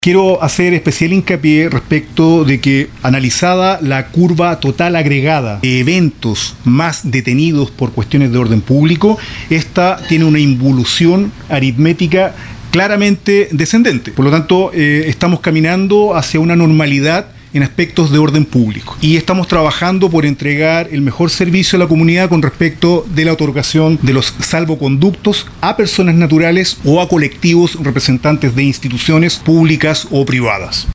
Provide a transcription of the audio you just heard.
Quiero hacer especial hincapié respecto de que, analizada la curva total agregada de eventos más detenidos por cuestiones de orden público, esta tiene una involución aritmética claramente descendente. Por lo tanto, estamos caminando hacia una normalidad en aspectos de orden público. Y estamos trabajando por entregar el mejor servicio a la comunidad con respecto de la otorgación de los salvoconductos a personas naturales o a colectivos representantes de instituciones públicas o privadas.